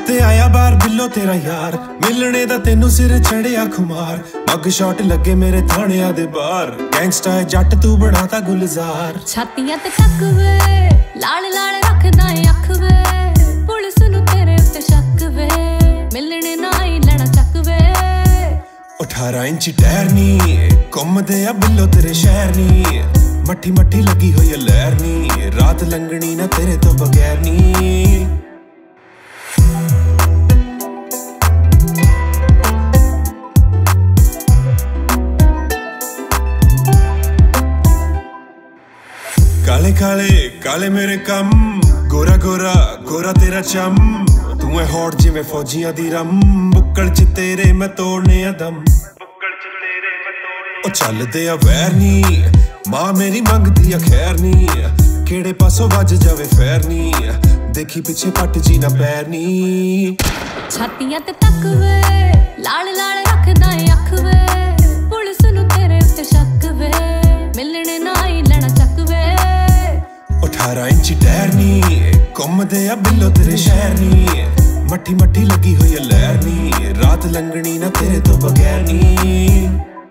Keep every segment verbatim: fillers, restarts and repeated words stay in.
ते आया बार बिल्लो तेरा यार, मिलने दा तेनू सिर चढ़िया खुमार। मग शॉट लगे मेरे थाने दे बार, गैंगस्टा है जट तू बनाता गुलजार। छातियां ते तक वे लाल लाल रखदा है अख वे, पुलिस नू तेरे उत्ते शक वे, मिलने ना आई लेना चक वे। अठारह इंच टैरनी घुमदे आ बिल्लो तेरे शहर नी, मट्ठी मट्ठी लगी हुई है लहर नी, रात लंघनी ना तेरे तो बगैर नी। काले काले काले मेरे कम, गोरा गोरा गोरा तेरा चम, तू है हॉट जिवें फौजियां दी रम, बुक्कड़ च तेरे मैं तोड़ने आ दम। ओ चलदे आ वैर नी, मां मेरी मंगदी आ खैर नी, केड़े पासों वज जावे फैर नी, देखी पिछे पट जी ना पैर नी। छातियां ते तक वे लाल लाल रखदा है अख वे, पुलिस नू तेरे उत्ते शक वे, मिलने ना आई लेना चक वे। अठारह इंच टैरनी घुमदे आ बिल्लो तेरे शहर नी, मट्ठी मट्ठी लगी हुई है लहर नी, रात लंघनी ना तेरे तो बगैर नी।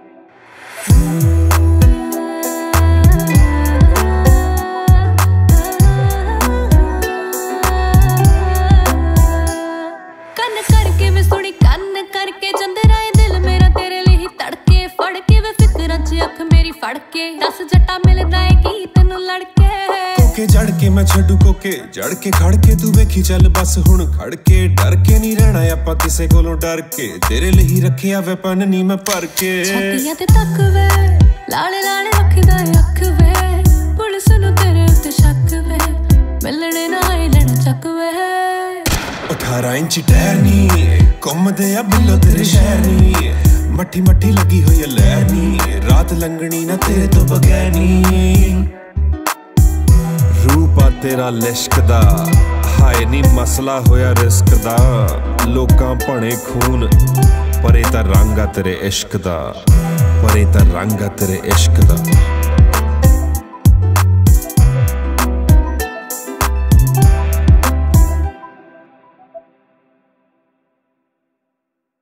कन करके वे सुनी कन करके चंदरा दिल मेरा तेरे लिए तड़के, फड़ के वे फिक्रां च अख मेरी फड़ के, दस जट्टा मिलदा है की तैनू लड़के। कोके जड़ के मैं छड्डू कोके जड़ के खड़ के, तू वेखी चल बस हुण खड़ के, डर के नहीं रहना आपां किसे कोलों डर के, तेरे लिए रखिया वेपन नी मैं भर के। छातियां ते तक वे लाले लाले रखदा है अख वे, पुलिस नू तेरे उत्ते शक वे, मिलने ना आई लेना चक वे। अठारह इंच टैरनी घुमदे आ बिल्लो तेरे शहर नी, मट्ठी मट्ठी लगी हुई है लहर नी, रात लंघनी ना तेरे तो बगैर नी। रूप आ तेरा लिश्क दा हाय नी मसला होया रिस्क दा, लोकां भणे खून परे ता रंग आ तेरे इश्क दा, परे ता रंग आ तेरे इश्क दा।